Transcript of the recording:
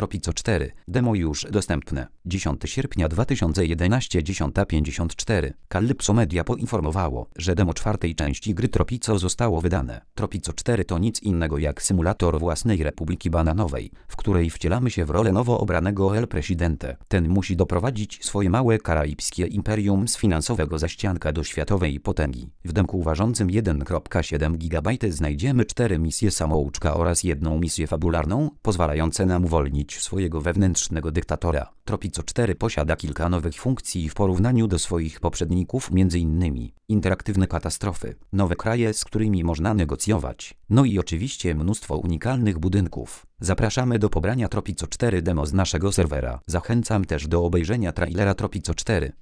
Tropico 4. Demo już dostępne. 10 sierpnia 2011 10:54. Calypso Media poinformowało, że demo czwartej części gry Tropico zostało wydane. Tropico 4 to nic innego jak symulator własnej Republiki Bananowej, w której wcielamy się w rolę nowo obranego El Presidente. Ten musi doprowadzić swoje małe karaibskie imperium z finansowego zaścianka do światowej potęgi. W demku ważącym 1,7 GB znajdziemy 4 misje samouczka oraz jedną misję fabularną, pozwalające nam uwolnić swojego wewnętrznego dyktatora. Tropico 4 posiada kilka nowych funkcji w porównaniu do swoich poprzedników, m.in. interaktywne katastrofy, nowe kraje, z którymi można negocjować, no i oczywiście mnóstwo unikalnych budynków. Zapraszamy do pobrania Tropico 4 demo z naszego serwera. Zachęcam też do obejrzenia trailera Tropico 4.